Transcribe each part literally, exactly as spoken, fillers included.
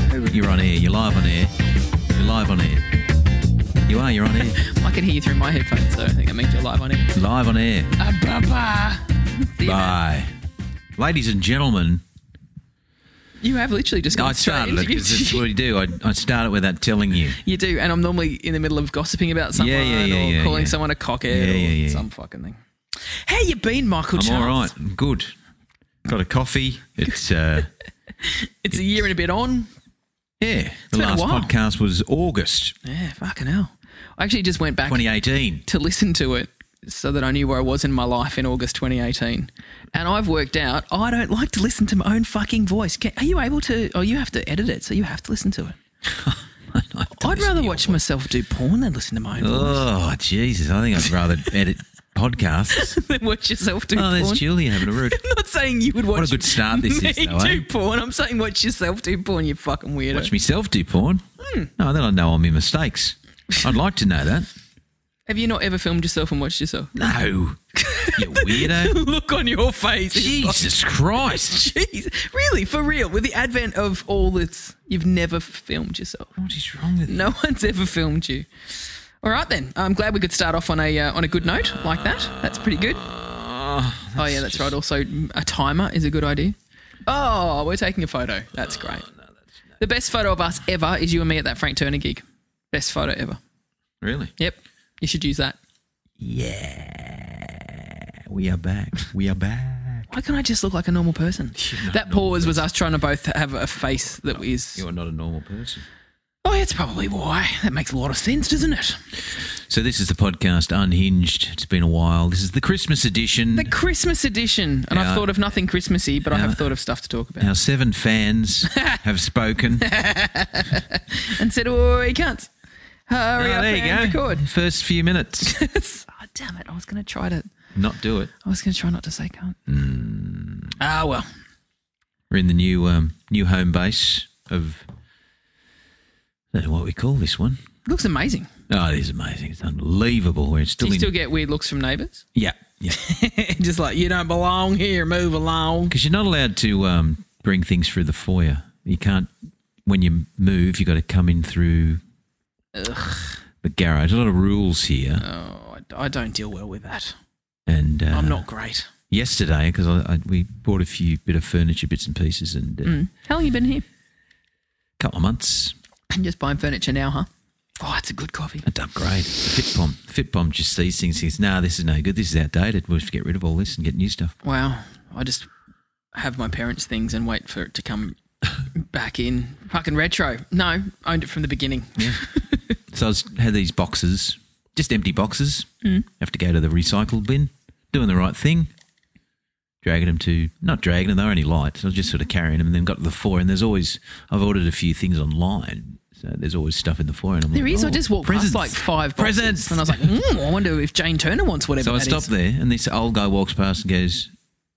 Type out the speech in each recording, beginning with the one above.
You're on air. You're live on air. You're live on air. You are. You're on air. I can hear you through my headphones, so I think that means you're live on air. Live on air. Uh, bye-bye. Bye. Ladies and gentlemen. You have literally just gone I started straight it because that's what you do. I, I start it without telling you. You do, and I'm normally in the middle of gossiping about someone Yeah, yeah, yeah, or yeah, calling yeah. someone a cockhead Yeah, or yeah, yeah. some fucking thing. How you been, Michael I'm Charles? all right. Good. Got a coffee. It's uh, It's a year and a bit on. yeah. The been a last while. podcast was August Yeah, fucking hell. I actually just went back twenty eighteen. to listen to it so that I knew where I was in my life in August twenty eighteen. And I've worked out I don't like to listen to my own fucking voice. Can, are you able to? Oh, you have to edit it, so you have to listen to it. I'd rather watch myself do porn than listen to my own voice. Oh, Jesus. I think I'd rather edit podcasts. Than watch yourself do Oh, porn. there's Julia having a root. I'm not saying you would watch What a good start this me is, though, do eh? porn. I'm saying watch yourself do porn, you fucking weirdo. Watch myself do porn. Hmm. No, then I know all my mistakes. I'd like to know that. Have you not ever filmed yourself and watched yourself? No. You weirdo. Look on your face. is Jesus Christ. like, Jeez. Really, for real, with the advent of all this, you've never filmed yourself. What is wrong with you? No one's ever filmed you. All right, then. I'm glad we could start off on a uh, on a good note like that. That's pretty good. Oh, Oh, yeah, that's right. Also, a timer is a good idea. Oh, we're taking a photo. That's great. The best photo of us ever is you and me at that Frank Turner gig. Best photo ever. really? Yep. You should use that. Yeah. We are back. We are back. Why can't I just look like a normal person? not That a normal pause was us trying to both have a face that is... You are not a normal person. Oh, that's probably why. That makes a lot of sense, doesn't it? So this is the podcast Unhinged. It's been a while. This is the Christmas edition. The Christmas edition. And Our- I've thought of nothing Christmassy, but I our- have thought of stuff to talk about. Our seven fans have spoken. And said, oh, you can't. Hurry Oh, up there you and go. record. First few minutes. Oh, damn it. I was going to try to... Not do it. I was going to try not to say can't. Mm. Ah, well. We're in the new um, new home base of... I don't know what we call this one. It looks amazing. Oh, it is amazing. It's unbelievable. We're still Do you in... still get weird looks from neighbours? Yeah, yeah. Just like, you don't belong here, move along. Because you're not allowed to um, bring things through the foyer. You can't... When you move, you've got to come in through Ugh. the garage. A lot of rules here. Oh, I, I don't deal well with that. And uh, I'm not great. Yesterday, because I, I, we bought a few bit of furniture, bits and pieces, and a uh, Mm. How long you been here? couple of months. I'm just buying furniture now, huh? Oh, it's a good coffee. I'd upgrade. The Fitbom. Fitbom just sees things and says, nah, this is no good. This is outdated. We'll have to get rid of all this and get new stuff. Wow. I just have my parents' things and wait for it to come back in. Fucking retro. No, owned it from the beginning. Yeah. So I was, had these boxes, just empty boxes. Mm. Have to go to the recycle bin, doing the right thing, dragging them to, not dragging them, they were only light. So I was just sort of carrying them and then got to the floor. And there's always, I've ordered a few things online. So there's always stuff in the foyer. And I'm There like, is. oh, I just walked presents. past like five boxes. Presents. And I was like, mm, I wonder if Jane Turner wants whatever So I that stopped is. there and this old guy walks past and goes,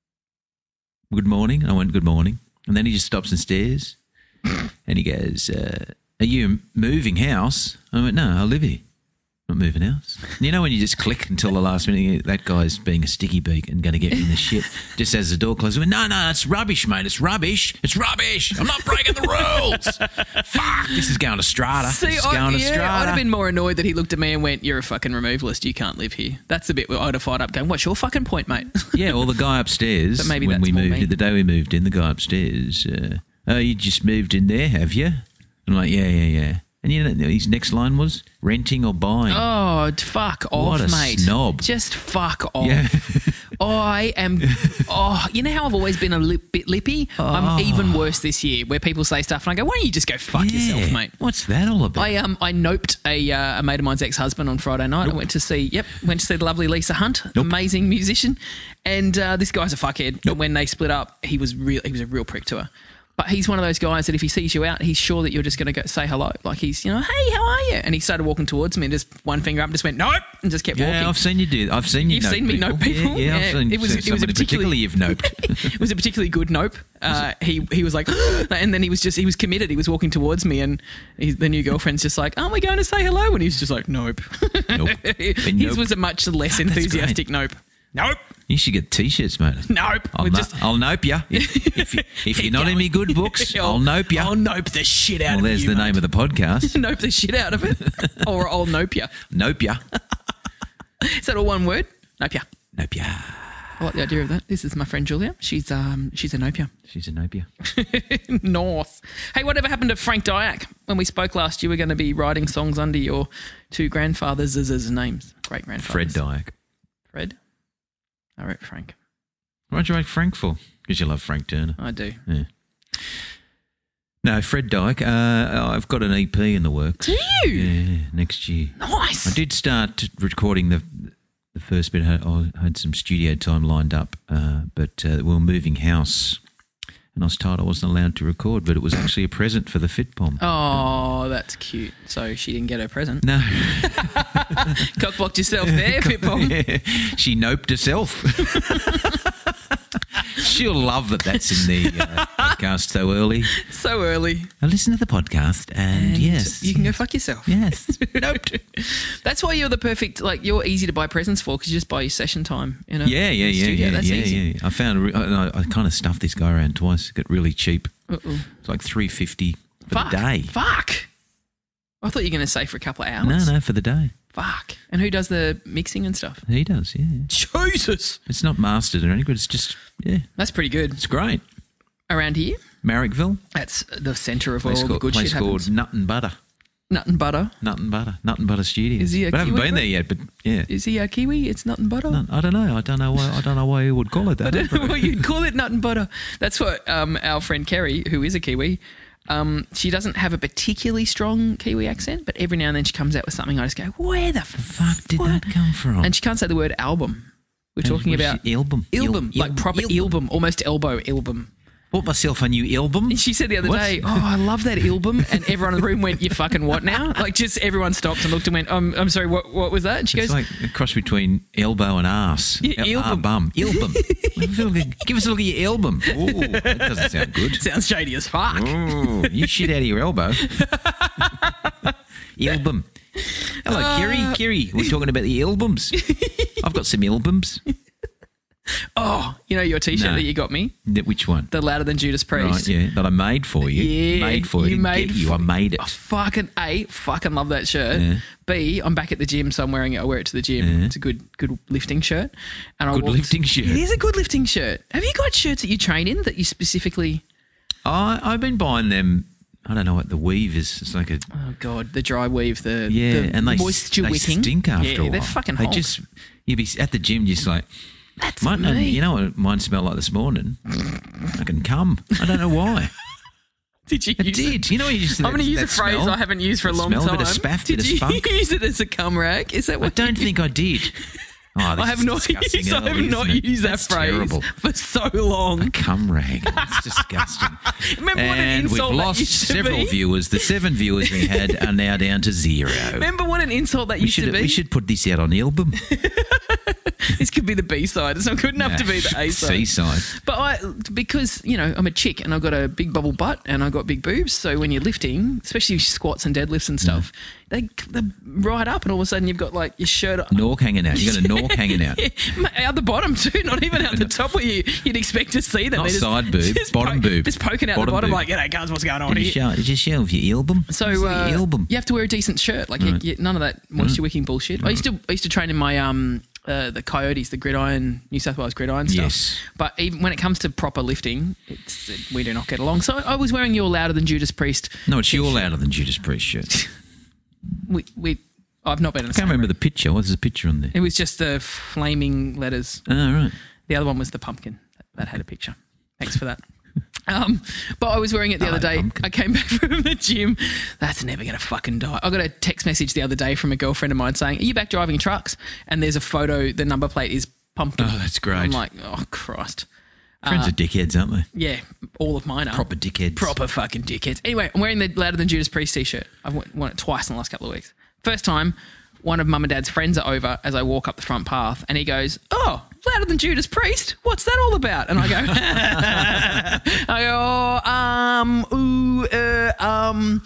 good morning. I went, good morning. And then he just stops and stares and he goes, uh, are you moving house? I went, no, I live here. Not moving house. And you know when you just click until the last minute, that guy's being a sticky beak and going to get me in the shit. Just as the door closes, I went, no, no, it's rubbish, mate. It's rubbish. It's rubbish. I'm not breaking the rules. Fuck. This is going to Strata. See, this is I, going to yeah, Strata. I'd have been more annoyed that he looked at me and went, you're a fucking removalist. You can't live here. That's the bit where I'd have fired up going, what's your fucking point, mate? Yeah, well, the guy upstairs, But maybe when that's we more moved, me. the day we moved in, the guy upstairs, uh, oh, you just moved in there, have you? I'm like, yeah, yeah, yeah. And you know, his next line was renting or buying. Oh, fuck off, What a mate. snob. Just fuck off. Yeah. I am, oh, you know how I've always been a lip, bit lippy? I'm Oh. even worse this year where people say stuff and I go, why don't you just go fuck Yeah. yourself, mate? What's that all about? I um I noped a uh, a mate of mine's ex-husband on Friday night. I went to see yep went to see the lovely Lisa Hunt, Nope. amazing musician, and uh, this guy's a fuckhead. And when they split up, he was real he was a real prick to her. But he's one of those guys that if he sees you out, he's sure that you're just going to go say hello. Like he's, you know, hey, how are you? And he started walking towards me and just one finger up and just went, nope, and just kept yeah, walking. I've seen you do. I've seen you. You've nope seen me people. nope people? Yeah, yeah, Yeah, I've seen it was- it was a somebody particularly- you've noped. It was a particularly good nope. Uh, he he was like, and then he was just he was committed. He was walking towards me, and he, the new girlfriend's just like, aren't we going to say hello? And he's just like, nope. Nope. His nope. was a much less enthusiastic nope. Nope. You should get T-shirts, mate. Nope. I'll, We'll no- just- I'll nope you. If, if, you- if Keep you're not in going. me good books, I'll nope you. I'll nope the shit out Well, of there's you. the name of the podcast. Nope the shit out of it. Or I'll nope you. Nope ya. Is that all one word? Nope ya. Nope ya. I like the idea of that. This is my friend Julia. She's um she's a nope ya. She's a nope ya. North. Hey, whatever happened to Frank Dyack? When we spoke last, you were going to be writing songs under your two grandfathers' names. Great grandfathers. Fred Dyack. Fred? I wrote Frank. Why'd you write Frank for? Because you love Frank Turner. I do. Yeah. No, Fred Dyke. Uh, I've got an E P in the works. Do you? Yeah, next year. Nice. I did start recording the the first bit. I had, I had some studio time lined up, uh, but uh, we were moving house, and I was told I wasn't allowed to record, but it was actually a present for the Fit Bomb. Oh, that's cute. So she didn't get her present. No. Cockblocked yourself there, Pitbomb. Yeah. She noped herself. She'll love that that's in the uh, podcast so early. So early. I listen to the podcast and, And yes. you can go fuck yourself. Yes. Noped. That's why you're the perfect, like, you're easy to buy presents for because you just buy your session time. In a, Yeah, yeah, in a yeah, studio. yeah, That's yeah, easy. yeah. I found, a re- I, I kind of stuffed this guy around twice. Got really cheap. Uh-oh. It's like three fifty for Fuck. the day. Fuck. I thought you were going to say for a couple of hours. No, no, for the day. Fuck. And who does the mixing and stuff? He does, yeah. Jesus. It's not mastered or anything, but it's just, yeah, That's pretty good. it's great. Around here, Marrickville, that's the centre of where place all the called, good place shit called happens. Nut and Butter. Nut and butter. Nut and Butter. Nut and Butter Studios. Is he a But I haven't Kiwi been bloke? there yet, but yeah. Is he a Kiwi? It's nut and butter? Nut- I don't know. I don't know why. I don't know why you would call it that. I don't know why you'd call it nut and butter. That's what um, our friend Kerry, who is a Kiwi, um, she doesn't have a particularly strong Kiwi accent, but every now and then she comes out with something. I just go, where the fuck did what? that come from? And she can't say the word album. We're talking What is about it? album. album, Il- like proper album. album, almost elbow album. Bought myself a new album. And she said the other What? day, oh, I love that album. And everyone in the room went, you fucking what now? Like just everyone stopped and looked and went, um, I'm sorry, what what was that? And she It's goes, like a cross between elbow and arse. Yeah, El- album. ah, bum. Album. Give us a look at your album. Ooh, that doesn't sound good. sounds shady as fuck. Ooh, you shit out of your elbow. Album. Hello, Uh, Kiri. Kiri, we're talking about the albums. I've got some albums. Oh, you know your T-shirt No. that you got me? That- Which one? The Louder Than Judas Priest. Right, yeah, that I made for you. Yeah, made for you. you Didn't made get you. for- I made it. Oh, fucking A, fucking love that shirt. Yeah. B, I'm back at the gym, so I'm wearing it. I wear it to the gym. Yeah. It's a good good lifting shirt. And I Good walked- lifting shirt. It is a good lifting shirt. Have you got shirts that you train in that you specifically... I, I've been buying them. I don't know what the weave is. It's like a Oh, God, the dry weave, the, yeah, the and they moisture they wicking. stink after yeah, a while. they're fucking They hot. just you'd be at the gym just like. That's Mine, me. you know what mine smelled like this morning? I can come. I don't know why. Did you It use did. it? You know, you just I'm going to use that a phrase smell? I haven't used for a That long smell, time. a bit of spaff, did bit of you spunk. use it as a cum rag? Is that I what don't you think I did. Oh, this I have is not disgusting used, I have early, not isn't it? used that That's phrase terrible. for so long. A cum rag. It's disgusting. Remember what an and we've insult that lost used to several be? viewers. The seven viewers we had are now down to zero. Remember what an insult that we used should to be? we should put this out on the album. This could be the B side. It's not good enough to be the A side. C side. But I, because you know, I'm a chick and I've got a big bubble butt and I've got big boobs. So when you're lifting, especially squats and deadlifts and stuff, they they right up, and all of a sudden you've got like your shirt on. Nork hanging out. You got a nork hanging out. Yeah, out the bottom too, not even out the top where you, you'd expect to see them. Not They're just- side boob, just bottom po- boob. Just poking out Bottom the bottom boob. like, you know, guys, what's going on Did you here? show, did you show off your album? So Let's see uh, your album. you have to wear a decent shirt, like you, you, none of that moisture wicking bullshit. I used to I used to train in my um uh, the Coyotes, the gridiron, New South Wales gridiron stuff. Yes. But even when it comes to proper lifting, it's, it, we do not get along. So I was wearing your Louder Than Judas Priest. No, it's your louder than Judas Priest shirt. We we I've not been in a I can't remember the picture. What's the picture on there? It was just the flaming letters. Oh, right. The other one was the pumpkin that, that had a picture. Thanks for that. Um, but I was wearing it the Hello, other day. pumpkin. I came back from the gym. That's never going to fucking die. I got a text message the other day from a girlfriend of mine saying, "Are you back driving trucks?" And there's a photo. The number plate is pumpkin. Oh, that's great. I'm like, oh Christ. Friends are dickheads, aren't they? Yeah, all of mine are Proper dickheads. proper fucking dickheads. Anyway, I'm wearing the Louder Than Judas Priest t-shirt. I've worn worn it twice in the last couple of weeks. First time, one of Mum and Dad's friends are over as I walk up the front path, and he goes, "Oh, Louder Than Judas Priest? What's that all about?" And I go, I go, oh, um, ooh, uh, um,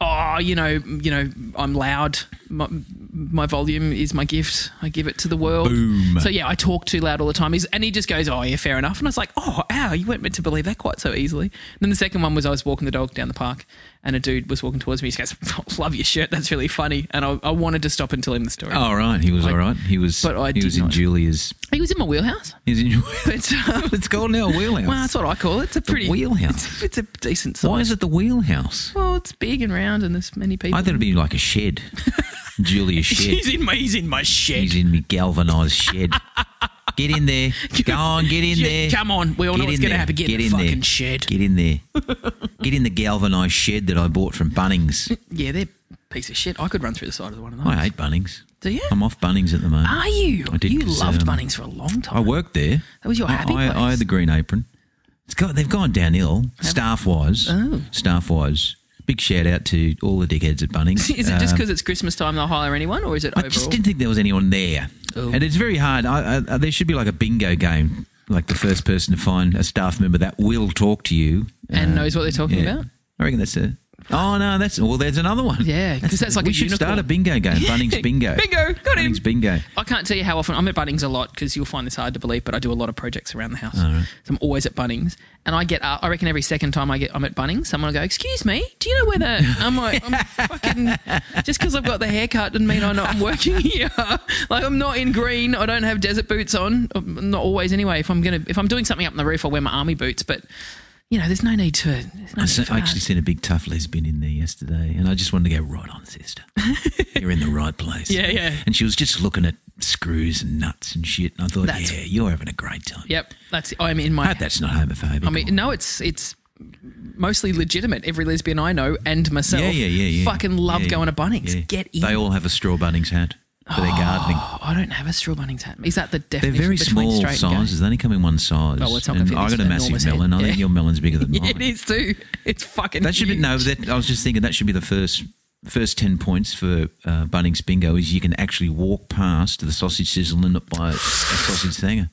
oh, you know, you know, I'm loud. My, my volume is my gift. I give it to the world. Boom. So yeah, I talk too loud all the time. He's, and he just goes, oh yeah, fair enough. And I was like, oh, ow, you weren't meant to believe that quite so easily. And then the second one was I was walking the dog down the park and a dude was walking towards me. He goes, oh, love your shirt. That's really funny. And I, I wanted to stop and tell him the story. Oh, right. He was Like, all right. He was, but I he did was in not. Julia's. He was in my wheelhouse. He was in your But, uh, It's called now a wheelhouse. well, that's what I call it. It's a pretty wheelhouse. It's, it's a decent size. Why is it the wheelhouse? Well, it's big and round, and there's many people. I thought it'd be like a shed. Julia's shed. He's in my. He's in my shed. He's in me galvanised shed. Get in there. Go on, get in Yeah, there. Come on, we all know Get what's in going to there. happen. Get, Get in in the there. fucking shed. Get in there. Get in the galvanised shed that I bought from Bunnings. Yeah, they're a piece of shit. I could run through the side of one of those. I hate Bunnings. Do you? I'm off Bunnings at the moment. Are you? I did You 'cause, loved um, Bunnings for a long time. I worked there. That was your happy I, I, place. I had the green apron. It's got, they've gone downhill, staff-wise. Oh. Staff-wise. Big shout out to all the dickheads at Bunnings. Is it just Um, because it's Christmas time they'll hire anyone, or is it I overall? just didn't think there was anyone there. Oh. And it's very hard. I, I, there should be like a bingo game, like the first person to find a staff member that will talk to you. And uh, knows what they're talking yeah. about? I reckon that's a... Oh, no, that's... Well, there's another one. Yeah, 'cause that's like we a should unicorn. start a bingo game. Bunnings bingo. Bingo, got him. Bunnings bingo. I can't tell you how often I'm at Bunnings a lot because you'll find this hard to believe, but I do a lot of projects around the house. All right. So I'm always at Bunnings, and I get uh, I reckon every second time I get I'm at Bunnings, someone will go, "Excuse me, do you know where the?" I'm like, I'm fucking just because I've got the haircut doesn't mean I know I'm working here. Like I'm not in green. I don't have desert boots on. I'm not always anyway. If I'm gonna if I'm doing something up on the roof, I'll wear my army boots, but. You know, there's no need to. There's no I, need se- for I that. actually seen a big tough lesbian in there yesterday, and I just wanted to go, right on, sister. You're in the right place. Yeah, yeah. And she was just looking at screws and nuts and shit, and I thought, That's- yeah, you're having a great time. Yep, that's. I'm in I my. hope that's not homophobic. I mean, no, it's it's mostly legitimate. Every lesbian I know and myself, yeah, yeah, yeah, yeah. fucking love Yeah, going to Bunnings. yeah. Get in. They all have a straw Bunnings hat for their gardening. Oh, I don't have a straw Bunnings hat. Is that the They're definition very between small straight and gay? sizes. They only come in one size. Oh, well, it's not and gonna fit I this got a massive enormous head. melon. I think Yeah. your melon's bigger than mine. Yeah, it is too. It's fucking. That should be huge. no. That, I was just thinking that should be the first first ten points for uh, Bunnings bingo. Is you can actually walk past the sausage sizzle and not buy a, a sausage thanger.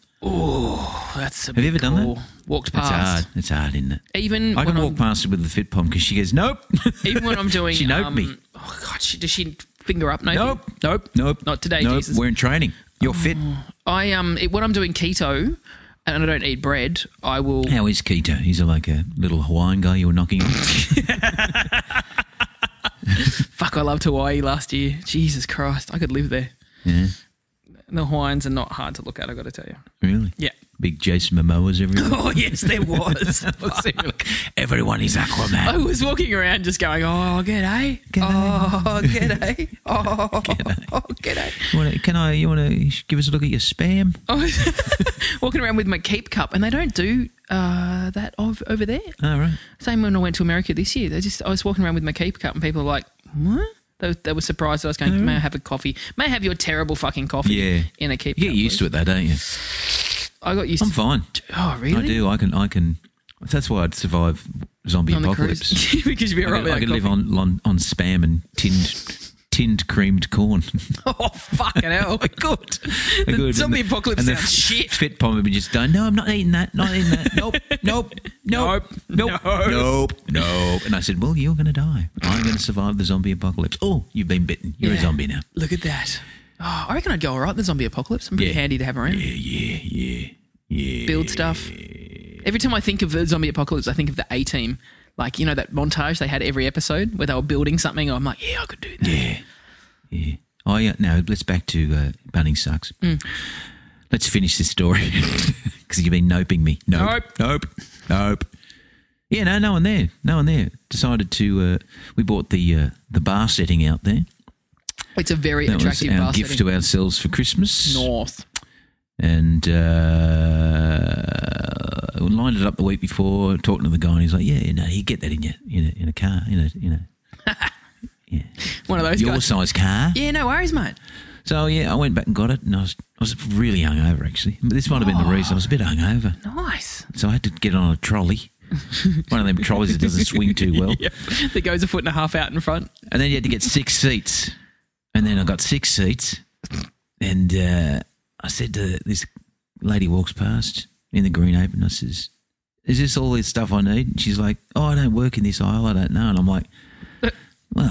Oh, that's a Have you bit ever done cool. that? Walked It's past. hard. It's hard, isn't it? Even I can when walk I'm, past it with the fit pom because she goes, nope. even when I'm doing. She noped um, me. Oh God, she, does she finger up? No, Nope. nope, Nope. Not today, Nope. Jesus. We're in training. You're fit. I um it, when I'm doing keto and I don't eat bread, I will. How is Keto? He's a, like a little Hawaiian guy you were knocking on. Fuck, I loved Hawaii last year. Jesus Christ, I could live there. Yeah. The Hawaiians are not hard to look at, I got to tell you. Really? Yeah. Big Jason Momoas everywhere. Oh yes, there was. Everyone is Aquaman. I was walking around just going, "Oh, g'day, G'day. oh, g'day, oh, g'day. oh, g'day." You wanna, can I? You want to give us a look at your spam? I was walking around with my Keep cup, and they don't do uh, that ov- over there. All right. Same when I went to America this year. They just I was walking around with my Keep cup, and people were like, "What?" They, they were surprised that I was going, "May I have a coffee? May I have your terrible fucking coffee?" Yeah. in a Keep You cup. get used to it though, don't you? I got used I'm to. fine. Oh, really? I do. I can. I can. That's why I'd survive zombie On the apocalypse. cruise because you'd be I right could, with I that could live coffee. on, on on spam and tinned tinned creamed corn. Oh, fucking hell. I could. I The could. zombie And the- apocalypse and the sounds shit. Fit pom would be just done. No, I'm not eating that. Not eating that. Nope. Nope. Nope. Nope. Nope. No. Nope. Nope. And I said, well, you're going to die. I'm going to survive the zombie apocalypse. Oh, you've been bitten. You're a Yeah. zombie now. Look at that. Oh, I reckon I'd go all right in the zombie apocalypse. I'm pretty Yeah. handy to have around. Yeah. Yeah. Yeah. Yeah. Build stuff. Every time I think of the zombie apocalypse, I think of the A-Team. Like, you know, that montage they had every episode where they were building something. I'm like, yeah, I could do that. Yeah. Yeah. Oh, yeah. Now, let's back to uh, Bunnings Sucks. Mm. Let's finish this story because you've been noping me. Nope. Nope. Nope. Yeah, no, no one there. No one there. Decided to, uh, we bought the uh, the bar setting out there. It's a very That was attractive our bar gift setting. to ourselves for Christmas. North. And uh, we lined it up the week before, talking to the guy, and he's like, yeah, you know, you get that in your in a, in a car, in a, you know. Yeah. One of those Your guys. size car. Yeah, no worries, mate. So, yeah, I went back and got it, and I was I was really hungover, actually. But this might have been the reason. I was a bit hungover. Nice. So I had to get on a trolley. One of them trolleys that doesn't swing too well. Yep. That goes a foot and a half out in front. And then you had to get six seats. And then I got six seats. And uh, I said to this lady walks past in the green apron, I says, is this all this stuff I need? And she's like, oh, I don't work in this aisle. I don't know. And I'm like, well,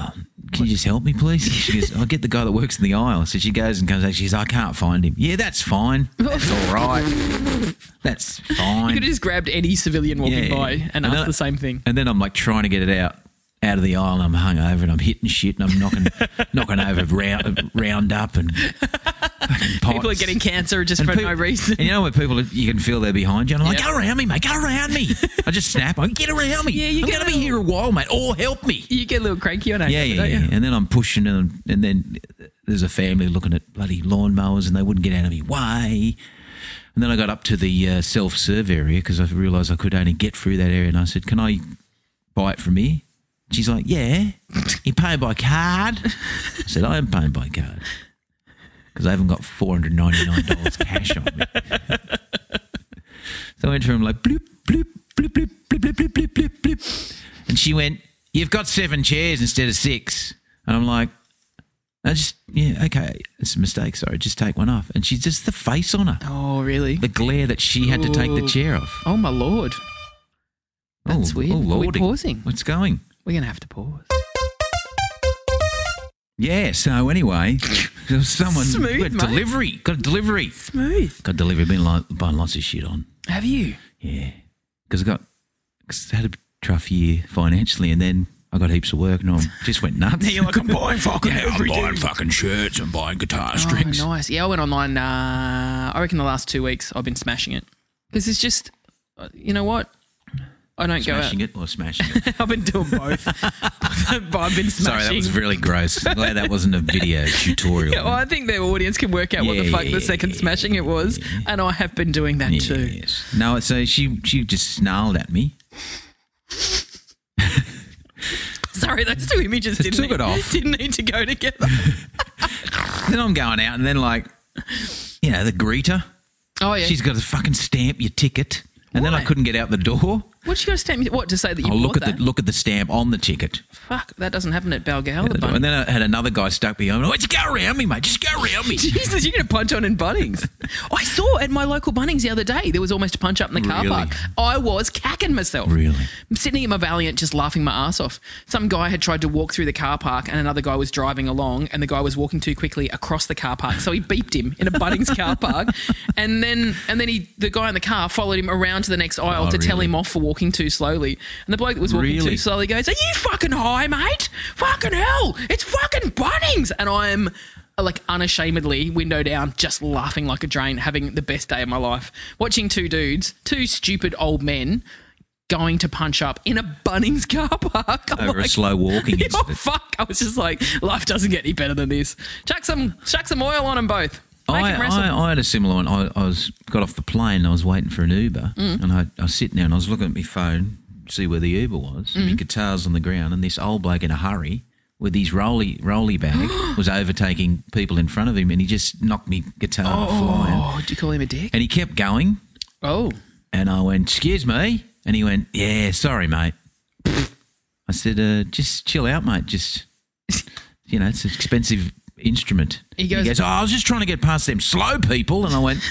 can you just help me, please? She goes, I'll get the guy that works in the aisle. So she goes and comes out. She goes, I can't find him. Yeah, that's fine. That's all right. That's fine. You could have just grabbed any civilian walking Yeah. by and, And asked then- the same thing. And then I'm like trying to get it out out of the aisle, and I'm hungover, and I'm hitting shit, and I'm knocking knocking over round, round up, and fucking pots. People are getting cancer just And for peop- no reason. And you know when people, you can feel they're behind you, and I'm like, Yep. go around me, mate, go around me. I just snap, I get around me. Yeah, you I'm get going to a be little- here a while, mate, or help me. You get a little cranky on it. Yeah, yeah, don't yeah. you? And then I'm pushing, and, and then there's a family looking at bloody lawnmowers, and they wouldn't get out of my way. And then I got up to the uh, self-serve area because I realised I could only get through that area, and I said, can I buy it from here? She's like, yeah. You pay by card? I said, I am paying by card because I haven't got four hundred ninety-nine dollars cash on me. So I went to her and I'm like, bloop, bloop, bloop, bloop, bloop, bloop, bloop, bloop, bloop, bloop. And she went, you've got seven chairs instead of six. And I'm like, I just, yeah, okay, it's a mistake, sorry, just take one off. And she's just the face on her, Oh, really? the glare that she had to take the Ooh. chair off. Oh, my Lord. That's weird. Are we lordy. pausing? What's going? We're going to have to pause. Yeah, so anyway, there was someone Smooth, got mate. delivery, got a delivery. Smooth. Got delivery, been like, buying lots of shit on. Have you? Yeah, because I got, cause I had a tough year financially, and then I got heaps of work, and I just went nuts. You're like, I'm buying fucking yeah, I'm everything. buying fucking shirts, I'm buying guitar Oh, strings. nice. Yeah, I went online. Uh, I reckon the last two weeks I've been smashing it because it's just, uh, you know what? I don't Smashing go it or smashing it? out. I've been doing both. But I've been smashing. Sorry, that was really gross. I'm glad that wasn't a video tutorial. Yeah, well, I think the audience can work out what the Yeah, fuck yeah, the second yeah, smashing it was, and I have been doing that too. Yes. No, so she she just snarled at me. Sorry, those two images didn't took need, it off. didn't need to go together. Then I'm going out, and then like, you know, the greeter. Oh yeah, She's got to fucking stamp your ticket, and then I Why? couldn't get out the door. what's she got to stamp? me- What to say that you I'll bought look at that? the look at the stamp on the ticket. Fuck, that doesn't happen at Balgal. the bunny. And then I had another guy stuck behind me. Oh, just go around me, mate. Just go around me. Jesus, you're going to punch on in Bunnings. I saw at my local Bunnings the other day, there was almost a punch up in the car Really? park. I was cacking myself. Really? I'm sitting in my Valiant just laughing my ass off. Some guy had tried to walk through the car park and another guy was driving along and the guy was walking too quickly across the car park. So he beeped him in a Bunnings car park. And then and then he the guy in the car followed him around to the next aisle Oh, to tell really? him off for walking too slowly. And the bloke that was walking Really? too slowly goes, "Are you fucking high, mate? Fucking hell. It's fucking Bunnings." And I'm like unashamedly window down, just laughing like a drain, having the best day of my life. Watching two dudes, two stupid old men going to punch up in a Bunnings car park. I'm Over a like, slow walking oh, incident. fuck. I was just like, life doesn't get any better than this. Chuck some chuck some oil on them both. Make I, them wrestle. I, I had a similar one. I, I was got off the plane. I was waiting for an Uber, Mm. and I, I was sitting there and I was looking at my phone, see where the Uber was. Mm. And my guitar's on the ground, and this old bloke in a hurry with his rolly rolly bag was overtaking people in front of him, and he just knocked me guitar flying. Oh, do you call him a dick? And he kept going, Oh. and I went, "Excuse me," and he went, "Yeah, sorry, mate." I said, uh, "Just chill out, mate. Just you know, it's an expensive instrument." He goes- "Oh, I was just trying to get past them slow people," and I went,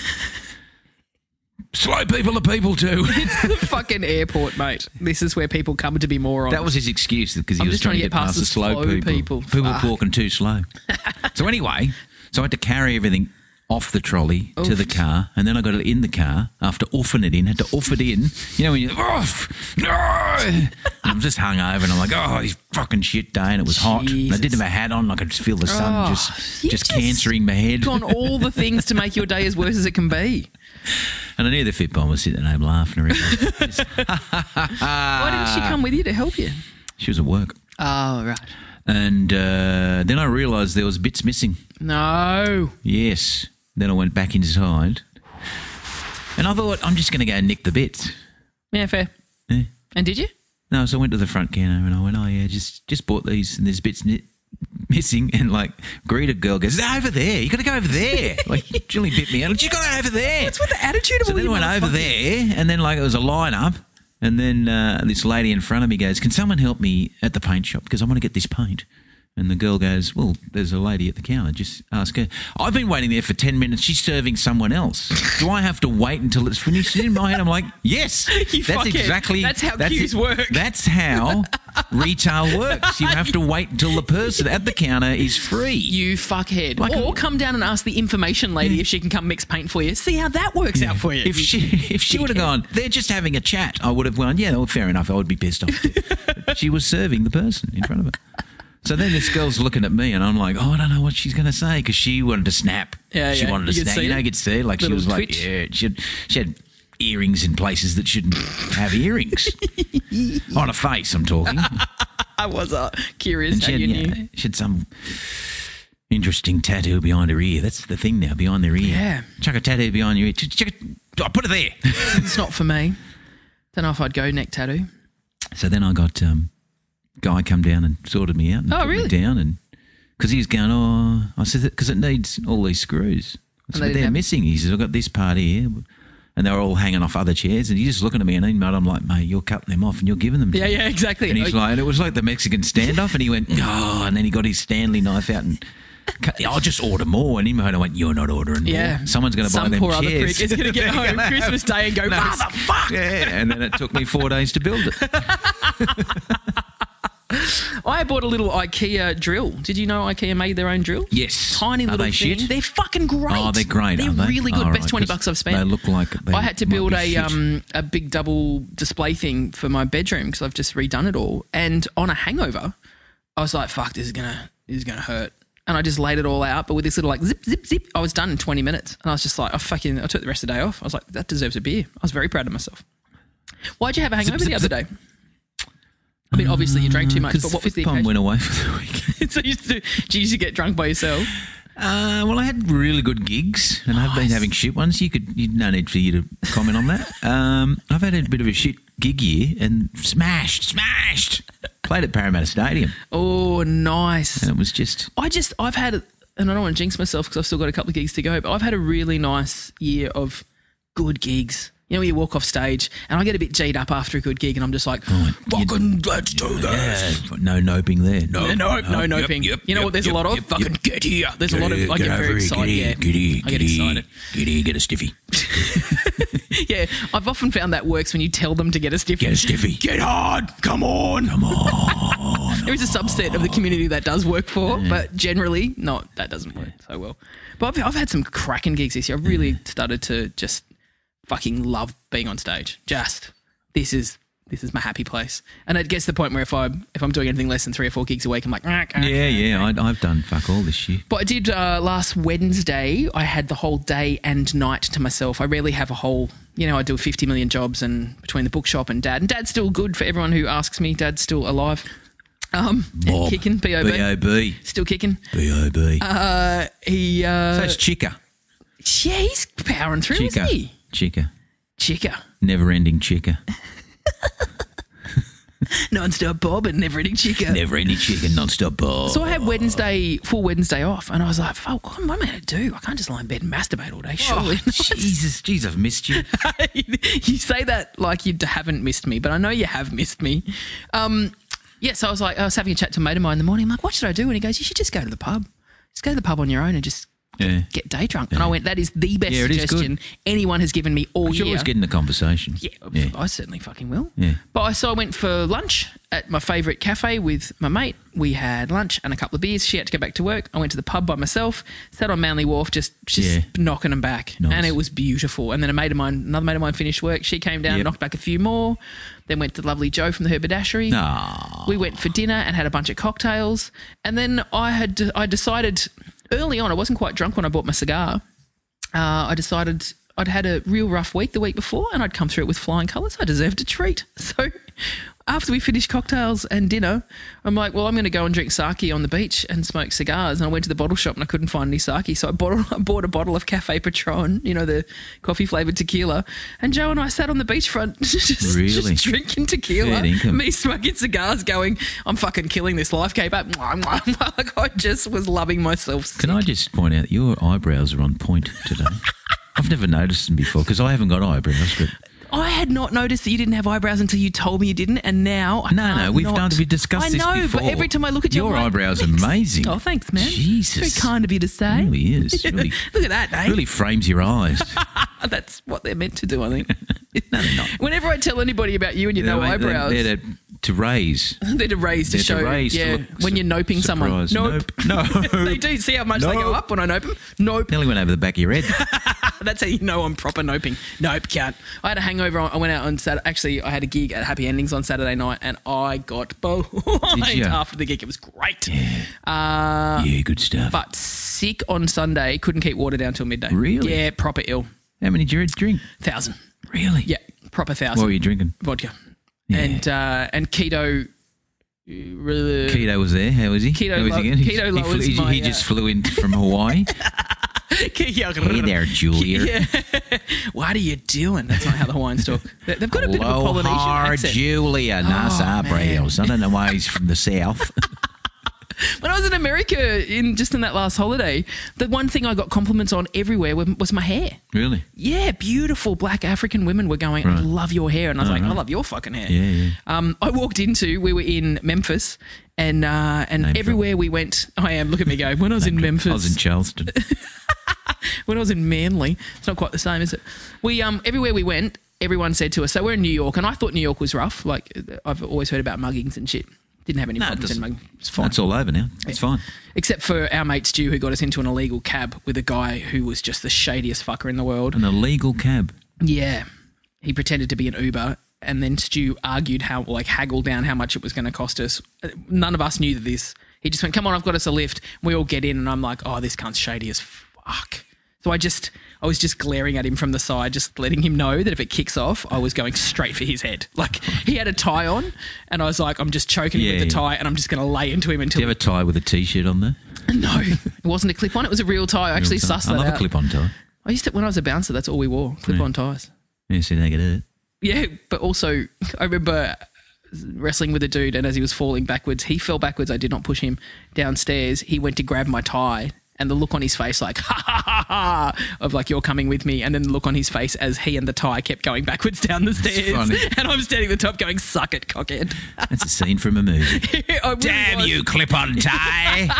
"Slow people are people too." It's the fucking airport, mate. This is where people come to be morons. That was his excuse because he I'm was just trying to get past the slow, people. people. People Fuck. walking too slow. So anyway, so I had to carry everything off the trolley to the Oofed. car, and then I got it in the car after offing it in. Had to off it in. You know when you off, no. And I'm just hung over, and I'm like, oh, this fucking shit day, and it was hot. And I Jesus. didn't have a hat on. I could just feel the sun Oh, just you just just cancering my head. on all the things to make your day as worse as it can be. And I knew the fit bomb was sitting at home laughing around. Just- Why didn't she come with you to help you? she was at work. Oh, right. And uh, then I realised there was bits missing. No. Yes. Then I went back inside. And I thought, I'm just going to go nick the bits. Yeah, fair. Yeah. And did you? No, so I went to the front counter and I went, oh, yeah, just just bought these and there's bits ni- missing. And, like, greeted girl goes, "It's over there. you got to go over there." Like, Julie bit me out. "You got to go over there." What's with the attitude of So all then you I went over motherfuckers? there, and then like it was a line-up, and then uh, this lady in front of me goes, "Can someone help me at the paint shop because I want to get this paint?" And the girl goes, well, there's a lady at the counter. Just ask her. I've been waiting there for ten minutes. She's serving someone else. Do I have to wait until it's finished? In my head, I'm like, yes. You that's fuckhead. exactly. That's how that's queues it. work. That's how retail works. You have to wait until the person at the counter is free. You fuckhead. Like or a- come down and ask the information lady if she can come mix paint for you. See how that works out for you. If she if she would have gone, they're just having a chat, I would have gone, yeah, well, fair enough. I would be pissed off. But she was serving the person in front of her. So then this girl's looking at me and I'm like, oh, I don't know what she's going to say because she wanted to snap. Yeah, she yeah. wanted to You could snap. see You know, it. you could see it. Like Little she was twitch. like, yeah, she had, she had earrings in places that shouldn't have earrings. On her face, I'm talking. I was uh, curious And how she had, you yeah, knew. she had some interesting tattoo behind her ear. That's the thing now, behind their ear. Yeah. Chuck a tattoo behind your ear. Chuck, chuck it, oh, put it there. It's not for me. Don't know if I'd go neck tattoo. So then I got um, guy come down and sorted me out and Oh, put really? me down, and because he was going, oh, I said because it needs all these screws. I said, they but didn't they're have- missing. He says, I've got this part here, and they were all hanging off other chairs, and he's just looking at me, and I'm like, mate, you're cutting them off and you're giving them to Yeah, me. yeah, exactly. And he's like, and it was like the Mexican standoff, and he went, oh, and then he got his Stanley knife out and. cut- I'll just order more. And in my head, I went, you're not ordering more. Yeah. Someone's going to buy Some them poor other chairs. prick is going to get home Christmas Day and go, No, motherfucker. Yeah, and then it took me four days to build it. I bought a little IKEA drill. Did you know IKEA made their own drill? Yes. Tiny Are little they thing. shit? They're fucking great. Oh, they're great, They're aren't they? really good. Oh, Best right, twenty 'cause bucks I've spent. They look like they I had to might build be a shit. um a big double display thing for my bedroom because I've just redone it all. And on a hangover, I was like, "Fuck, this is gonna this is gonna hurt." And I just laid it all out, but with this little like zip zip zip, I was done in twenty minutes. And I was just like, "Oh fucking!" I took the rest of the day off. I was like, "That deserves a beer." I was very proud of myself. Why'd you have a hangover zip, the other zip. day? I mean, obviously you drank too much, Because but what was the Pom occasion? went away for the weekend. So you used to, did you used to get drunk by yourself? Uh, well, I had really good gigs, and I've been Nice. having shit ones. You could, you no need for you to comment on that. Um, I've had a bit of a shit gig year and smashed, smashed. Played at Parramatta Stadium, Oh, nice. and it was just I just, I've had, and I don't want to jinx myself because I've still got a couple of gigs to go, but I've had a really nice year of good gigs. You know, when you walk off stage and I get a bit G'd up after a good gig and I'm just like, fucking let's do this. yeah, no noping there. No, No, no, no, noping. Yep, yep, you know yep, what there's yep, a lot of? yep, Fucking yep. get here. There's a lot of, I Get get over very here, excited. Get Yeah. here, get here, I get get here, excited. Get here, get a stiffy. Yeah, I've often found that works when you tell them to get a stiffy. Get a stiffy. Get hard. Come on. Come on. There is a subset of the community that does work for, but generally, not that doesn't work so well. But I've, I've had some cracking gigs this year. I've really started to just fucking love being on stage. Just this is this is my happy place. And it gets to the point where if I if I'm doing anything less than three or four gigs a week, I'm like, "Ah, ah, Yeah, ah." yeah, I, I've done fuck all this year. But I did uh, last Wednesday. I had the whole day and night to myself. I rarely have a whole, you know, I do fifty million jobs and between the bookshop and Dad. And Dad's still good for everyone who asks me. Dad's still alive. Um, and Bob. kicking, B O B. B O B. Still kicking. B O B. Uh, he, uh, So it's Chica. yeah, he's powering through, Chica. isn't he? Chica. Chica. Never ending Chica. Non-stop Bob and never-ending Chica. Never ending Chica, non-stop ball. So I had Wednesday, full Wednesday off, and I was like, fuck, what am I going to do? I can't just lie in bed and masturbate all day, surely. Oh, Jesus, Jesus, I've missed you. You say that like you haven't missed me, but I know you have missed me. Um, yeah, so I was like, I was having a chat to a mate of mine in the morning. I'm like, what should I do? And he goes, you should just go to the pub. Just go to the pub on your own and just Yeah. get day drunk. And I went, that is the best Yeah, it is suggestion good. anyone has given me all You should year. always get in the conversation. Yeah, Yeah. I certainly fucking will. Yeah. But I, so I went for lunch at my favourite cafe with my mate. We had lunch and a couple of beers. She had to go back to work. I went to the pub by myself, sat on Manly Wharf, just just Yeah. knocking them back. Nice. And it was beautiful. And then a mate of mine, another mate of mine finished work. She came down, Yep. knocked back a few more. Then went to lovely Joe from the Herberdashery. Ah. We went for dinner and had a bunch of cocktails. And then I had I decided early on, I wasn't quite drunk when I bought my cigar. Uh, I decided I'd had a real rough week the week before and I'd come through it with flying colours. I deserved a treat. So after we finished cocktails and dinner, I'm like, well, I'm going to go and drink sake on the beach and smoke cigars. And I went to the bottle shop and I couldn't find any sake. So I bought, I bought a bottle of Cafe Patron, you know, the coffee flavoured tequila. And Joe and I sat on the beachfront just, Really? just drinking tequila. Fair income. Me smoking cigars going, I'm fucking killing this life, Caper. Like I just was loving myself. Can I just point out your eyebrows are on point today? I've never noticed them before because I haven't got eyebrows, but I had not noticed that you didn't have eyebrows until you told me you didn't, and now I No, can't no, we've not. done, we discussed I this know, before. but every time I look at you, your I'm like, eyebrows are "Thanks." amazing. Oh, thanks, man. Jesus. Very kind of you to say. It really is. Really, Look at that, Dave. really frames your eyes. That's what they're meant to do, I think. No, they're not. Whenever I tell anybody about you and you know They're- eyebrows, They're, they're to, to raise. they're to raise to They're show. to raise to yeah, look when you're noping someone. surprised. Nope. Nope. No. They do. See how much they go Nope. up when I nope them? Nope. Nearly went over the back of your head. That's how you know I'm proper noping. Nope, can't. I had a hangover. I went out on Saturday. Actually, I had a gig at Happy Endings on Saturday night, and I got blind you? after the gig. It was great. Uh, Yeah, good stuff. But sick on Sunday. Couldn't keep water down till midday. Really? Yeah, proper ill. How many did you drink? Thousand. Really? Yeah, proper What thousand. were you drinking? Vodka. Yeah. And uh, and keto. uh, Keto was there. How was he? Keto How was lo- he again? He- keto he, lowers flew, he, my, he uh, just flew in from Hawaii. Hey there, Julia. Yeah. What are you doing? That's not how the Hawaiians talk. They- They've got a bit of a Polynesian Aloha, accent. Julia. Nice Oh, man. eyebrows. I don't know why he's from the south. When I was in America, in just in that last holiday, the one thing I got compliments on everywhere was, was my hair. Really? Yeah, beautiful black African women were going, I Right. love your hair. And I was Oh, like, I right. love your fucking hair. Yeah, yeah. Um, I walked into, we were in Memphis, and uh, and Name everywhere we went, I am, look at me go, when I was in Memphis. I was in Charleston. When I was in Manly, it's not quite the same, is it? We um everywhere we went, everyone said to us, so we're in New York, and I thought New York was rough. Like, I've always heard about muggings and shit. Didn't have any No, it problems in doesn't. mugging. It's fine. It's all over now. It's fine. Except for our mate Stu, who got us into an illegal cab with a guy who was just the shadiest fucker in the world. An illegal cab. Yeah. He pretended to be an Uber, and then Stu argued how, like, haggled down how much it was going to cost us. None of us knew this. He just went, come on, I've got us a lift. We all get in, and I'm like, oh, this cunt's shady as fuck. So I just, I was just glaring at him from the side, just letting him know that if it kicks off, I was going straight for his head. Like, he had a tie on, and I was like, I'm just choking him Yeah, with the yeah. tie, and I'm just going to lay into him until... Do you have a tie with a T-shirt on there? No, it wasn't a clip-on. It was a real tie. I actually Real tie. sussed that I love out. a clip-on tie. I used to, when I was a bouncer, that's all we wore, clip-on ties. Yeah, so they get it. Yeah, but also I remember wrestling with a dude, and as he was falling backwards, he fell backwards. I did not push him downstairs. He went to grab my tie, and the look on his face, like, ha ha ha ha, of like, you're coming with me. And then the look on his face as he and the tie kept going backwards down the stairs. funny. And I'm standing at the top going, suck it, cockhead. That's a scene from a movie. I really Damn was. you, clip-on tie.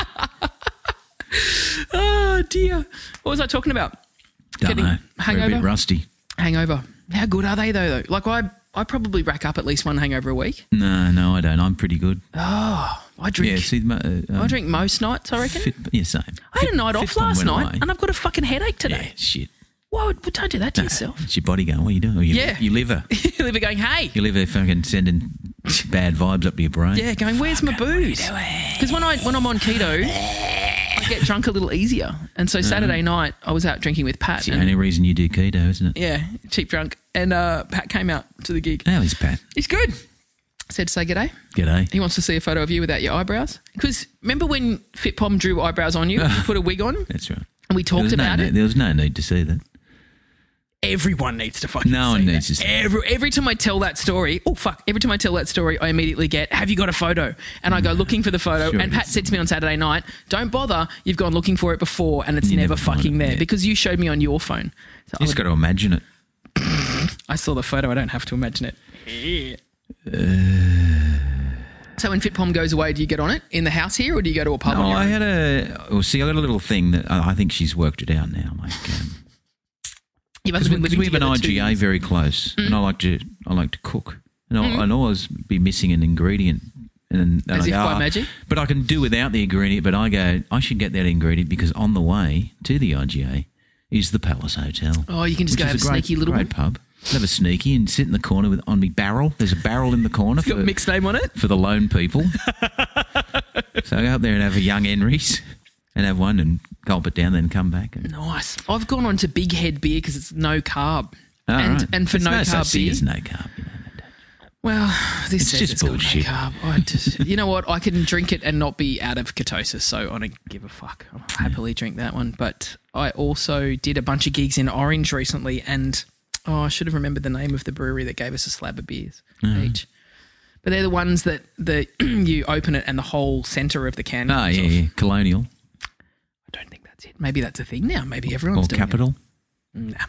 Oh, dear. What was I talking about? Don't Getting know. We're a hangover? bit rusty. Hangover. How good are they, though? though? Like, I, I probably rack up at least one hangover a week. No, no, I don't. I'm pretty good. Oh, I drink. Yeah, see, uh, um, I drink most nights, I reckon. Fit, yeah, same. I had a Fit- night off fit one last went night, away. and I've got a fucking headache Yeah, today. shit. Why would, well, don't do that to yourself. It's your body going, what are you doing? Oh, you, Yeah. Your liver. You live going, hey, Your liver fucking sending bad vibes up to your brain. yeah, going, where's my booze? Because when I when I'm on keto, I get drunk a little easier. And so Saturday night, I was out drinking with Pat. It's the and- only reason you do keto, isn't it? yeah, cheap drunk. And uh, Pat came out to the gig. How is Pat? He's good. Said, say g'day. G'day. He wants to see a photo of you without your eyebrows. Because remember when Fitpom drew eyebrows on you, you put a wig on, That's right. and we talked There was no about need- it? There was no need to see that. Everyone needs to fucking No one see needs that. to see Every, every time I tell that story, oh, fuck. Every time I tell that story, I immediately get, have you got a photo? And I go looking for the photo. Sure and Pat it is. said to me on Saturday night, don't bother. You've gone looking for it before and it's You never, never find fucking it, there yeah. because you showed me on your phone. So I, You just would- got to imagine it. I saw the photo. I don't have to imagine it. So when Fitpom goes away, do you get on it in the house here or do you go to a pub? No, on your I own? had a. Well, see, I got a little thing that I I think she's worked it out now. Like, um, You must have been because living we have an together two I G A years. very close, and I like to. I like to cook, and Mm-hmm. I'll, I'll always be missing an ingredient. And, and As I if go, by "Ah," magic? But I can do without the ingredient. But I go, I should get that ingredient because on the way to the I G A is the Palace Hotel. Oh, you can just which go is have a great, sneaky little great one. pub. Have a sneaky and sit in the corner with on me barrel. There's a barrel in the corner It's got for, a mixed name on it. for the lone people. So I go up there and have a young Henry's and have one and gulp it down, then come back. And, Nice. I've gone on to Big Head beer because it's no carb. Oh, and right. and for There's no, no carb such thing beer. as no carb. You know, that. Well, this It's says just it's got bullshit. no carb. I just, you know what? I can drink it and not be out of ketosis, so I don't give a fuck. I'll happily drink that one. But I also did a bunch of gigs in Orange recently, and oh, I should have remembered the name of the brewery that gave us a slab of beers Mm. each. But they're the ones that the you open it and the whole centre of the can. Oh, comes yeah, off. yeah. Colonial I don't think that's it. Maybe that's a thing now. Maybe everyone's or doing Capital. it. Nah.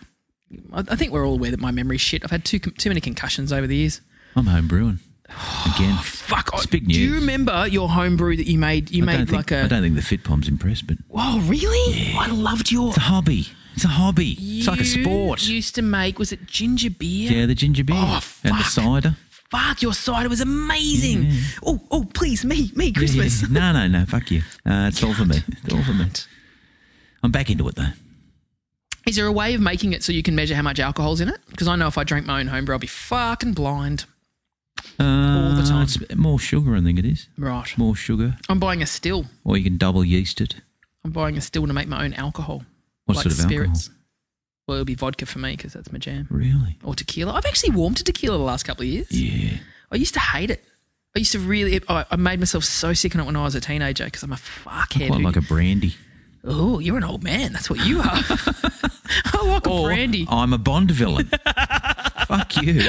I, I think we're all aware that my memory's shit. I've had too too many concussions over the years. I'm home brewing again. Fuck. It's big news. Do you remember your homebrew that you made? You I made don't think, like a. I don't think the Fit Pom's impressed, but Whoa, really? Yeah. I loved your. it's a hobby. It's a hobby. It's like a You sport. Used to make, was it ginger beer? Yeah, the ginger beer Oh, and the fuck. cider. Fuck, your cider was amazing. Yeah. Oh, oh, please, me, me, Christmas. Yeah, yeah. No, no, no. Fuck you. Uh, it's all for me. It's all for me. I'm back into it though. Is there a way of making it so you can measure how much alcohol's in it? Because I know if I drink my own homebrew, I'll be fucking blind. Uh, All the time. It's more sugar, I think it is. Right. More sugar, I'm buying a still. or you can double yeast it. I'm buying a still to make my own alcohol. What like sort of spirits. alcohol? Well, it'll be vodka for me because that's my jam. Really? Or tequila. I've actually warmed to tequila the last couple of years. Yeah. I used to hate it. I used to really, I, I made myself so sick on it when I was a teenager because I'm a fuckhead. Quite who- like a brandy. Oh, you're an old man. That's what you are. I like a Or brandy. I'm a Bond villain. Fuck you.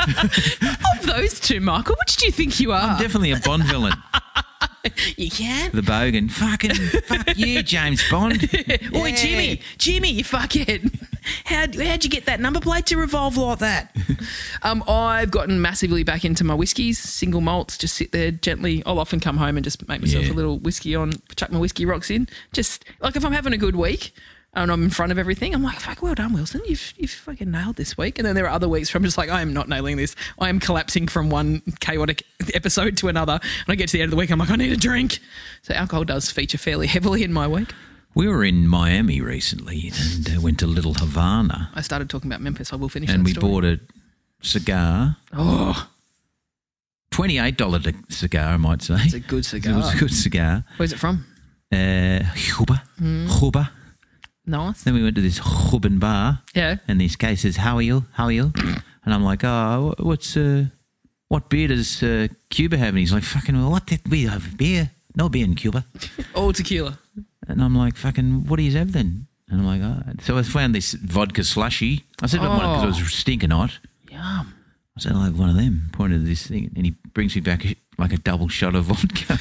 Of those two, Michael, which do you think you are? I'm definitely a Bond villain. You can. The bogan. Fucking fuck you, James Bond. Oi, Yeah. Jimmy, Jimmy, you fuckhead. How'd, how'd you get that number plate to revolve like that? um, I've gotten massively back into my whiskies, single malts, just sit there gently. I'll often come home and just make myself Yeah. a little whiskey on, chuck my whiskey rocks in. Just like if I'm having a good week and I'm in front of everything, I'm like, fuck, well done, Wilson. You've, you've fucking nailed this week. And then there are other weeks where I'm just like, I am not nailing this. I am collapsing from one chaotic episode to another. And I get to the end of the week, I'm like, I need a drink. So alcohol does feature fairly heavily in my week. We were in Miami recently and uh, went to Little Havana, I started talking about Memphis. I will finish and that we story. bought a cigar. Oh, twenty-eight dollars a cigar, I might say. it's a good It cigar. was a good cigar. Where's it from? Uh, Cuba. Cuba. Nice. Then we went to this Cuban bar, Yeah. and this guy says, "How are you? How are you?" And I'm like, "Oh, what's uh, what beer does uh, Cuba have?" And he's like, "Fucking, well, what did we have? Beer? No beer in Cuba." All tequila. And I'm like, "Fucking, what do you have then?" And I'm like, "Oh." So I found this vodka slushy. I said, "I want it because it was stinking hot." Yum. I said, "I'll have one of them." Pointed at this thing, and he brings me back a, like a double shot of vodka.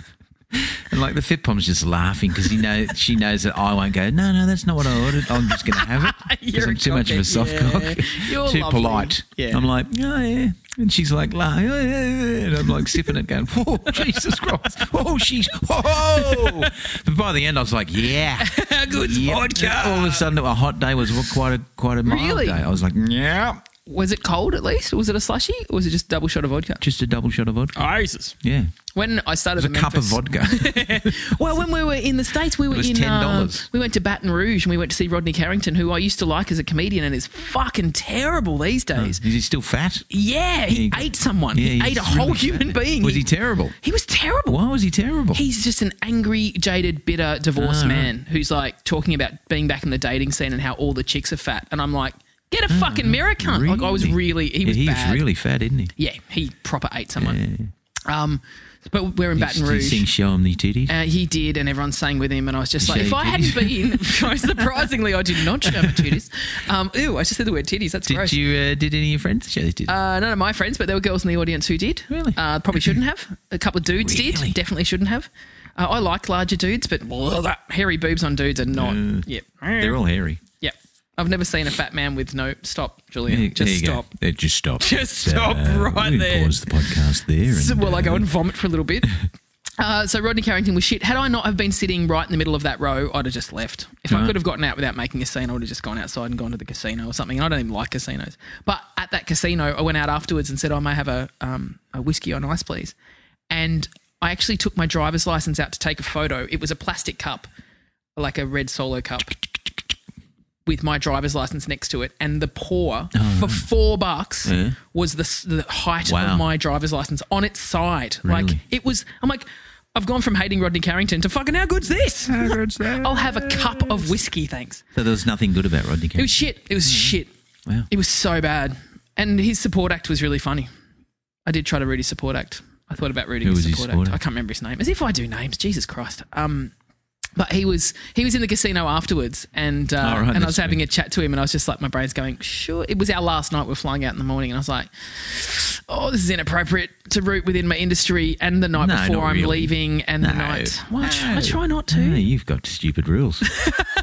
And like the Fit Pom's just laughing because he know she knows that I won't go. No, no, that's not what I ordered. I'm just going to have it because You're I'm a too much of a cockhead, soft yeah. cock, You're too lovely. polite. Yeah. I'm like, oh yeah, and she's like, la, yeah, yeah, yeah. And I'm like sipping it, going, oh Jesus Christ, oh she's, whoa. But by the end, I was like, yeah, Good yeah. vodka. All of a sudden, a hot day was quite a quite a mild Really? day. I was like, yeah, Was it cold at least? Or was it a slushy? Or was it just a double shot of vodka? just a double shot of vodka. Jesus. Yeah, When I started it was a at cup of Memphis- vodka. Well, when we were in the States, we were was in. ten Uh, dollars. we went to Baton Rouge and we went to see Rodney Carrington, who I used to like as a comedian and is fucking terrible these days. Is he still fat? Yeah, he Yeah, he- ate someone. Yeah, he he's ate a whole really human fat. being. Was he terrible? He was terrible. Why was he terrible? He's just an angry, jaded, bitter, divorced Ah, man who's like talking about being back in the dating scene and how all the chicks are fat. And I'm like, get a fucking mirror, cunt. Like I was really, he was yeah, he bad. was really fat, isn't he? Yeah, he proper ate someone. Um, but we're in Baton Did he Rouge. sing "Show Him the Titties"? Uh, he did, and everyone sang with him, and I was just You like, say if I he hadn't did? been, surprisingly, I did not show my titties. Um, ew, I just said the word titties. That's Did gross. you? Uh, did any of your friends show their titties? Uh, none of my friends, but there were girls in the audience who did. Really? Uh, probably shouldn't have. A couple of dudes Really? did. Definitely shouldn't have. Uh, I like larger dudes, but blah, that hairy boobs on dudes are not. Uh, Yep. They're all hairy. Yep. I've never seen a fat man with no. Stop, Julian. There- just there you stop. Go. Uh, just stop. Just Let's, stop right we there. Pause the podcast there. So, and, well, I go uh, and vomit for a little bit. Uh, so Rodney Carrington was shit. Had I not have been sitting right in the middle of that row, I'd have just left. If I Right. could have gotten out without making a scene, I would have just gone outside and gone to the casino or something. And I don't even like casinos. But at that casino, I went out afterwards and said, I may have a, um, a whiskey on ice, please. And I actually took my driver's license out to take a photo. It was a plastic cup, like a red Solo cup, with my driver's license next to it, and the pour for four bucks Oh, Yeah. was the, s- the height Wow. of my driver's license on its side. Like Really? it was. I'm like, I've gone from hating Rodney Carrington to fucking how good's this? How good's that? I'll have a cup of whiskey, thanks. So there was nothing good about Rodney It Carrington. was shit. It was shit. Wow. It was so bad, and his support act was really funny. I did try to read his support act. I thought about reading Who his was his support, support act. act? I can't remember his name. As if I do names. Jesus Christ. Um, but he was he was in the casino afterwards, and uh, Oh, right, and I that's was having sweet. a chat to him, and I was just like, my brain's going, sure. It was our last night. We we're flying out in the morning, and I was like, oh, this is inappropriate to root within my industry, and the night No, before not I'm really. leaving, and the No. night. Well, I, try, I No. try not to. No, you've got stupid rules.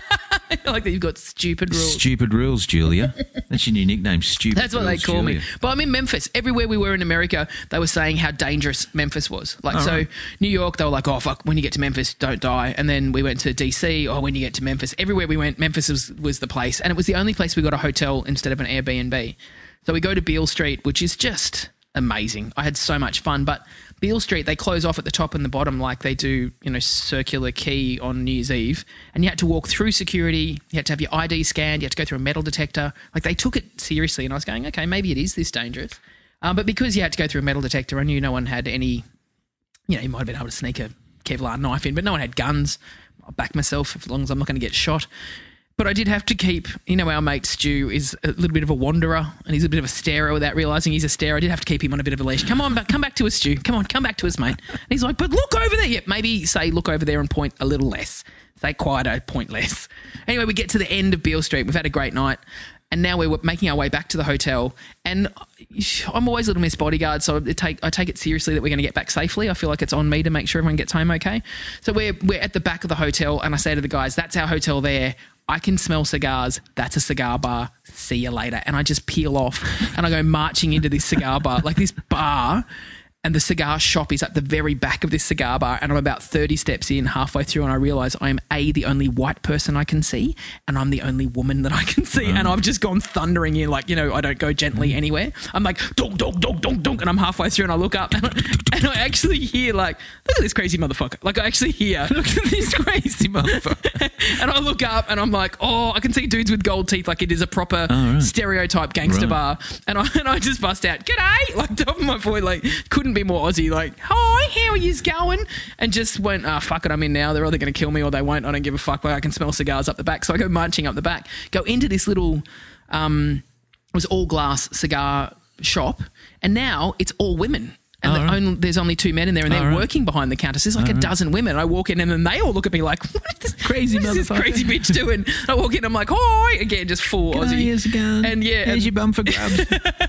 I like that you've got stupid rules. Stupid rules, Julia. That's your new nickname, Stupid That's what rules, they call Julia. me. But I'm in Memphis. Everywhere we were in America, they were saying how dangerous Memphis was. Like, Oh, so right. New York, they were like, oh, fuck, when you get to Memphis, don't die. And then we went to D C, oh, when you get to Memphis. Everywhere we went, Memphis was, was the place. And it was the only place we got a hotel instead of an Airbnb. So we go to Beale Street, which is just amazing. I had so much fun. But Beale Street, they close off at the top and the bottom like they do, you know, Circular Quay on New Year's Eve. And you had to walk through security. You had to have your I D scanned. You had to go through a metal detector. Like, they took it seriously. And I was going, okay, maybe it is this dangerous. Um, but because you had to go through a metal detector, I knew no one had any, you know, you might have been able to sneak a Kevlar knife in, but no one had guns. I'll back myself as long as I'm not going to get shot. But I did have to keep, you know, our mate Stu is a little bit of a wanderer and he's a bit of a starer without realising he's a starer. I did have to keep him on a bit of a leash. Come on, back, come back to us, Stu. Come on, come back to us, mate. And he's like, but look over there. Yeah, maybe say look over there and point a little less. Say quieter, point less. Anyway, we get to the end of Beale Street. We've had a great night. And now we're making our way back to the hotel. And I'm always a little miss bodyguard, so I take, I take it seriously that we're going to get back safely. I feel like it's on me to make sure everyone gets home okay. So we're, we're at the back of the hotel, and I say to the guys, that's our hotel there. I can smell cigars. That's a cigar bar. See you later. And I just peel off and I go marching into this cigar bar, like this bar. And the cigar shop is at the very back of this cigar bar. And I'm about thirty steps in, halfway through, and I realise I am A, the only white person I can see, and I'm the only woman that I can see. And I've just gone thundering in, like, you know, I don't go gently anywhere. I'm like, donk, donk, donk, donk, donk. And I'm halfway through and I look up and I, and I actually hear, like, look at this crazy motherfucker. Like, I actually hear, look at this crazy motherfucker. And I look up and I'm like, oh, I can see dudes with gold teeth. Like, it is a proper Oh, right. stereotype gangster Right. bar. And I, and I just bust out, g'day, like, top of my voice, like, couldn't be more Aussie, like, hi, how are yous going? And just went, ah, oh, fuck it, I'm in now. They're either going to kill me or they won't. I don't give a fuck. Like, I can smell cigars up the back. So I go marching up the back, go into this little, um, it was all glass cigar shop. And now it's all women. And Oh, the right. only, there's only two men in there and they're Oh, right. working behind the counter. So there's like Oh, a right. dozen women. I walk in and then they all look at me like, what is this Crazy what is this motherfucker. crazy bitch doing? I walk in, I'm like, hi, again, just full Can I Aussie. use a gun? And yeah, Here's and- your bum for grubs.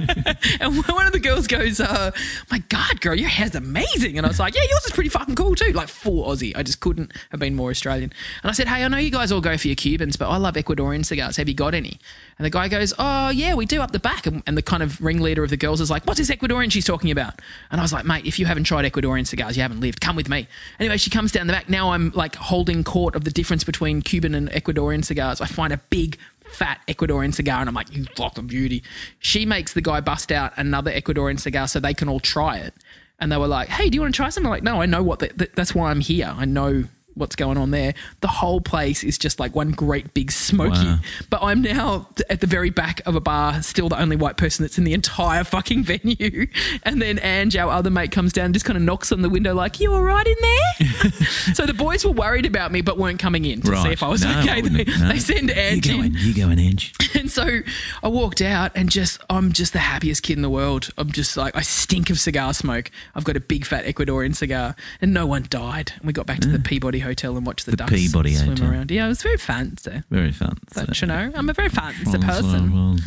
And one of the girls goes, uh, my God, girl, your hair's amazing. And I was like, yeah, yours is pretty fucking cool too. Like, full Aussie. I just couldn't have been more Australian. And I said, hey, I know you guys all go for your Cubans, but I love Ecuadorian cigars. Have you got any? And the guy goes, oh, yeah, we do up the back. And, and the kind of ringleader of the girls is like, what's this Ecuadorian she's talking about? And I was like, mate, if you haven't tried Ecuadorian cigars, you haven't lived. Come with me. Anyway, she comes down the back. Now I'm like holding court of the difference between Cuban and Ecuadorian cigars. I find a big fat Ecuadorian cigar and I'm like, you fucking beauty. She makes the guy bust out another Ecuadorian cigar so they can all try it. And they were like, hey, do you want to try something? I'm like, no, I know what, the, the, that's why I'm here. I know what's going on there. The whole place is just like one great big smoky. Wow. But I'm now at the very back of a bar, still the only white person that's in the entire fucking venue. And then Ange, our other mate, comes down and just kind of knocks on the window like, you all right in there? So the boys were worried about me but weren't coming in to Right. see if I was No, I okay. They, wouldn't. No. they send Ange You go in. in, you go in, Ange. And so I walked out and just, I'm just the happiest kid in the world. I'm just like, I stink of cigar smoke. I've got a big fat Ecuadorian cigar and no one died. And we got back to the Peabody Hotel and watched the, The ducks Peabody swim Hotel. around. Yeah, it was very fancy. Very fun. Don't you know? I'm a very fancy person.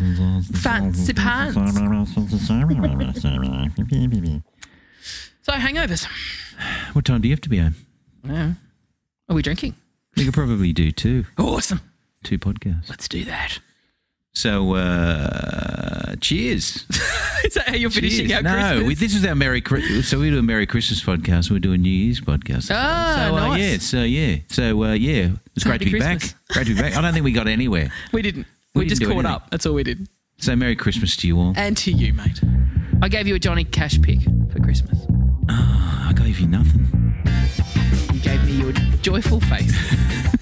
Fancy pants. So hangovers. What time do you have to be home? Yeah. Are we drinking? You could probably do two, Awesome. two podcasts. Let's do that. So, uh, cheers. Is that how you're finishing Cheers. our no, Christmas? we, this is our Merry Christmas. So we do a Merry Christmas podcast. We're doing New Year's podcast. Ah, so, uh, nice. yeah, so yeah, so uh, yeah, it's great Happy to be Christmas. back. Great to be back. I don't think we got anywhere. We didn't. We, We didn't just do caught anything. up. That's all we did. So Merry Christmas to you all. And to you, mate. I gave you a Johnny Cash pick for Christmas. I gave you nothing. You gave me your joyful face.